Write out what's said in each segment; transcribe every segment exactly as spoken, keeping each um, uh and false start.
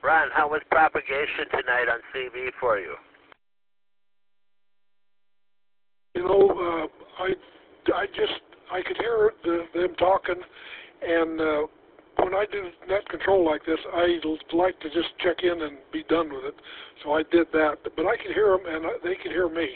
Ron, how was propagation tonight on C V for you? You know, uh, I, I just, I could hear the, them talking, and uh, when I do net control like this, I like to just check in and be done with it. So I did that, but I could hear them, and they could hear me.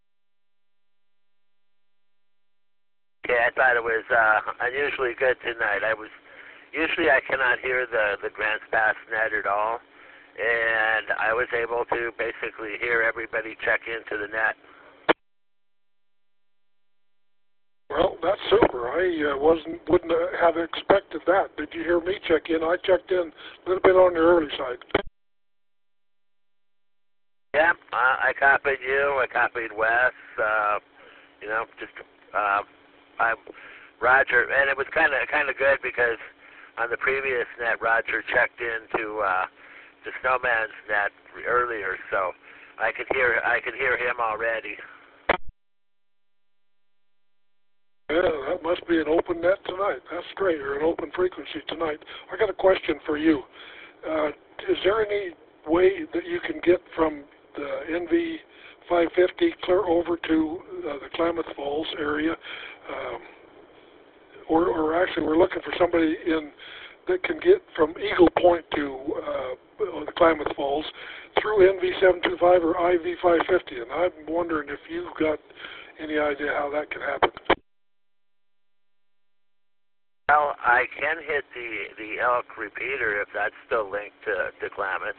Yeah, I thought it was uh, unusually good tonight. I was usually I cannot hear the the Grants Pass net at all, and I was able to basically hear everybody check into the net. Well, that's super. I uh, wasn't wouldn't have expected that. Did you hear me check in? I checked in a little bit on the early side. Yeah, uh, I copied you. I copied Wes. Uh, you know, just uh, I Roger, and it was kind of kind of good because on the previous net, Roger checked into uh, the Snowman's net earlier, so I could hear I could hear him already. Yeah, that must be an open net tonight. That's great, or an open frequency tonight. I got a question for you. Uh, is there any way that you can get from the N V five fifty clear over to uh, the Klamath Falls area? Um, or, or actually, we're looking for somebody in that can get from Eagle Point to uh, the Klamath Falls through N V seven two five or I V five fifty, and I'm wondering if you've got any idea how that can happen. Well, I can hit the, the Elk repeater if that's still linked to, to Klamath.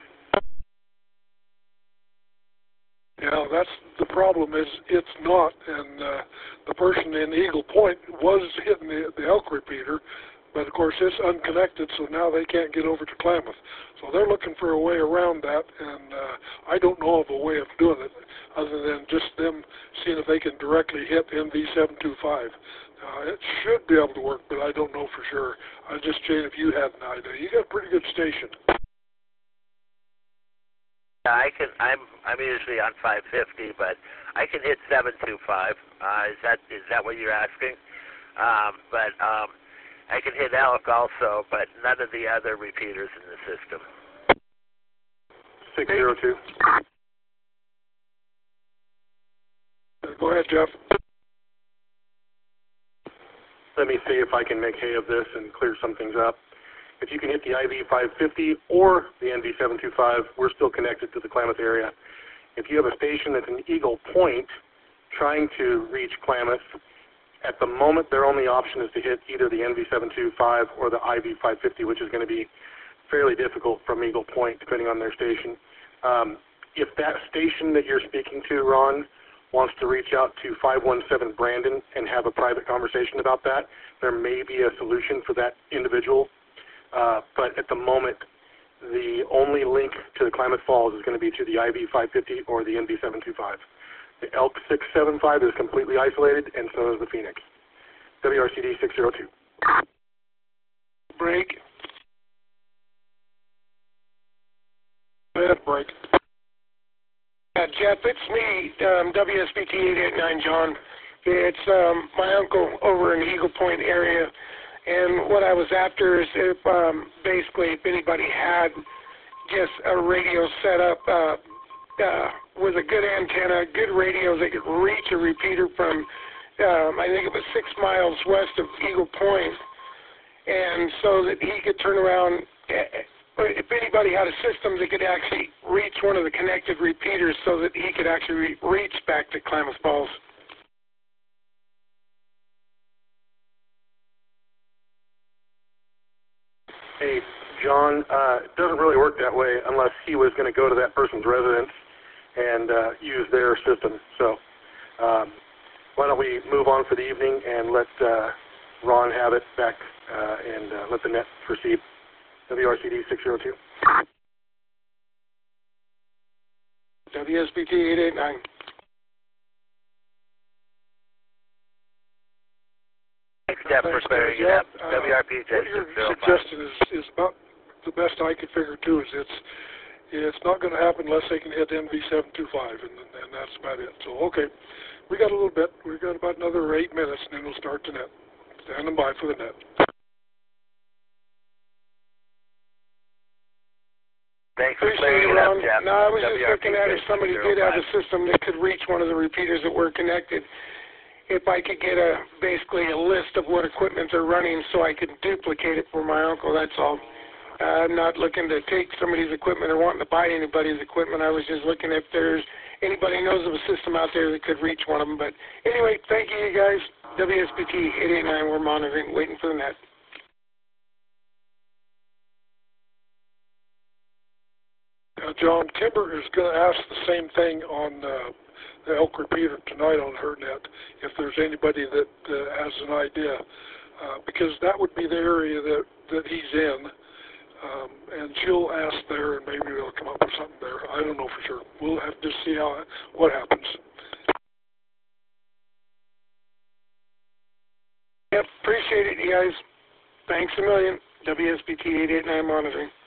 Yeah, that's the problem is it's not, and uh, the person in Eagle Point was hitting the, the Elk repeater, but of course it's unconnected, so now they can't get over to Klamath. So they're looking for a way around that, and uh, I don't know of a way of doing it other than just them seeing if they can directly hit N V seven two five. Uh, it should be able to work, but I don't know for sure. I was just saying if you had an idea. You got a pretty good station. Yeah, I can. I'm I'm usually on five fifty, but I can hit seven two five. Uh, is that is that what you're asking? Um, but um, I can hit Elk also, but none of the other repeaters in the system. Six zero two. Go ahead, Jeff. Let me see if I can make hay of this and clear some things up. If you can hit the I V five fifty or the N V seven two five, we're still connected to the Klamath area. If you have a station that's in Eagle Point trying to reach Klamath, at the moment their only option is to hit either the N V seven two five or the I V five fifty, which is going to be fairly difficult from Eagle Point depending on their station. Um, if that station that you're speaking to, Ron, wants to reach out to five one seven Brandon and have a private conversation about that, there may be a solution for that individual. Uh, but at the moment, the only link to the Klamath Falls is going to be to the I V five fifty or the N V seven two five. The Elk six seven five is completely isolated, and so is the Phoenix. W R C D six zero two. Break. Go ahead, break. Uh, Jeff, it's me, um, W S B T eight eight nine, John. It's um, my uncle over in the Eagle Point area, and what I was after is if um, basically if anybody had just a radio set up uh, uh, with a good antenna, good radio that could reach a repeater from, um, I think it was six miles west of Eagle Point, and so that he could turn around. If anybody had a system that could actually reach one of the connected repeaters so that he could actually re reach back to Klamath Falls. Hey, John, uh, it doesn't really work that way unless he was going to go to that person's residence and uh, use their system. So um, why don't we move on for the evening and let uh, Ron have it back uh, and uh, let the net proceed. W R C D six zero two. W S B T eight eight nine. Thanks, Jeff, for clearing it up. Uh, W R P J what you're suggesting is, is about the best I could figure, too, is it's it's not going to happen unless they can hit N V seven two five, and, and that's about it. So, okay, we got a little bit. We've got about another eight minutes, and then we'll start the net. Standing by for the net. Thanks for Appreciate clearing it, it up, Ron. Jeff. No, I was just W R P looking at if somebody did have a five. system that could reach one of the repeaters that were connected. If I could get a basically a list of what equipment they're running so I could duplicate it for my uncle, that's all. Uh, I'm not looking to take somebody's equipment or wanting to buy anybody's equipment. I was just looking if there's anybody knows of a system out there that could reach one of them. But anyway, thank you, you guys. W S B T eight eight nine, we're monitoring, waiting for the net. Uh, John, Kimber is going to ask the same thing on uh, the elk repeater tonight on HerNet, if there's anybody that uh, has an idea, uh, because that would be the area that, that he's in, um, and she'll ask there, and maybe they'll come up with something there. I don't know for sure. We'll have to see how what happens. Yep, appreciate it, you guys. Thanks a million. W S B T eight eight nine monitoring.